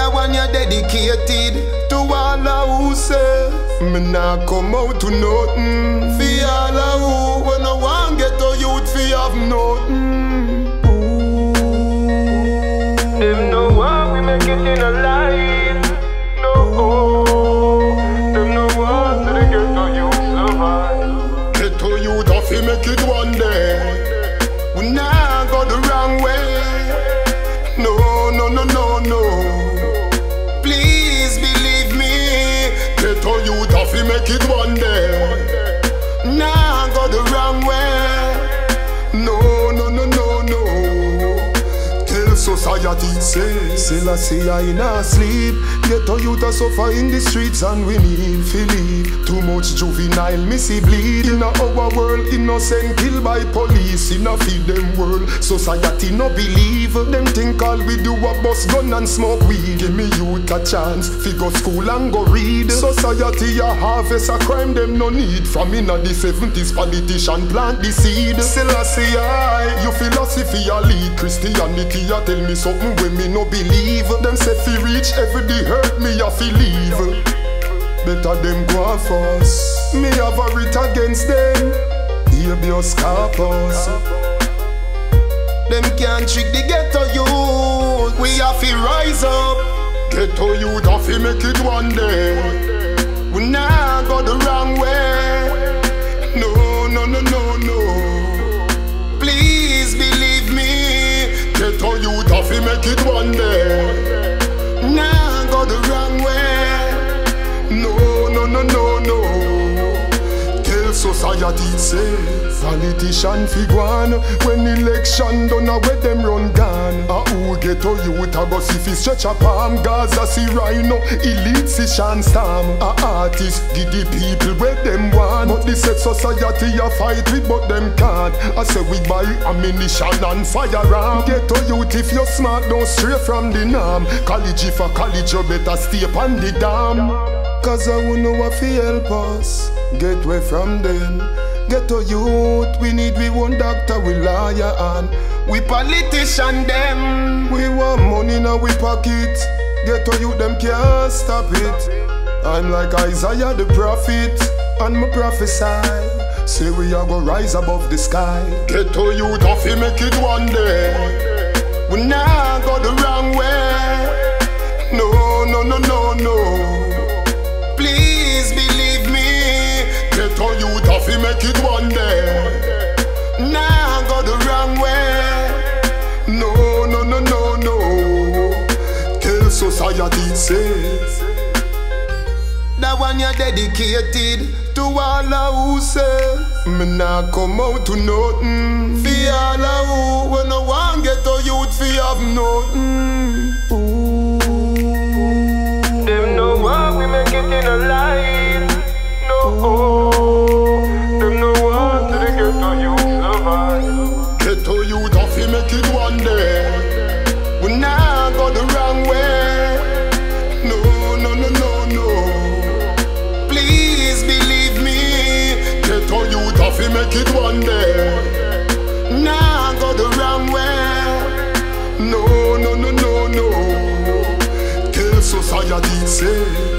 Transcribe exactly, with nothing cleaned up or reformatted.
That one you dedicated to all of who say me nah come out to nothing. For all of who when I want get to youth fi have nothing. Them know why we make it in a life. No, them know why to the ghetto youth survive. Ghetto youth have to make it one day. We nah go the wrong way. No, no, no, no, no. Please believe me. Ghetto youth have to make it one day. Nah go the wrong way. No, no, no, no, no. Tell society say, still I say I not sleep. Ghetto youth a suffer in the streets and we need to leave. Too much juvenile missy bleed. In our world innocent killed by police. In a feed them world society no believe. Them think all we do a bust gun and smoke weed. Give me youth a chance fi go school and go read. Society a harvest a crime them no need. From in the seventies politician plant the seed. Still I say I, you philosophy a lead. Christianity a tell me something when me no believe. Them say fi reach every day hurt me a fi leave. Better them go off us. Me have a writ against them. Habeas corpus. Them can't trick the ghetto youth. We have to rise up. Ghetto youth have to make it one day. We nah go the wrong way. No, no, no, no, no. Please believe me. Ghetto youth have to make it one day. Nah go the wrong way. No, no, no, no, no. Tell society say politician fi gwan. When election done a where them run gone. A who ghetto youth a go see fi stretch a palm. Gaza see rhino, elite see Sean Storm. A artist give the people where them want. But the set society a fight with but them can't. I say we buy ammunition and firearm. Ghetto youth if you smart don't stray from the norm. College if a college you better stay upon the dam. Cause I won't know what fi help us get away from them. Ghetto youth, we need we one doctor, we lawyer and we politician them. We want money in our pocket. Ghetto youth, them can't stop it. I'm like Isaiah the prophet, and me prophesy. Say we are gonna rise above the sky. Ghetto youth, have to make it one day. We nah go the wrong way. No, no, no, no, no. Please believe me. Ghetto youth have to make it one day. Nah go the wrong way. No, no, no, no, no. Tell society say that one you dedicated to all of who say me nah come out to nothing. For all of who when I want ghetto youth fi have nothing. Them know why we make it in a life. No, them know why to the ghetto youth survive. Ghetto youth have to make it one day. We nah go the wrong way. No, no, no, no, no. Please believe me. Ghetto youth have to make it one day. Nah go the wrong way. No, no, no, no, no. Tell society say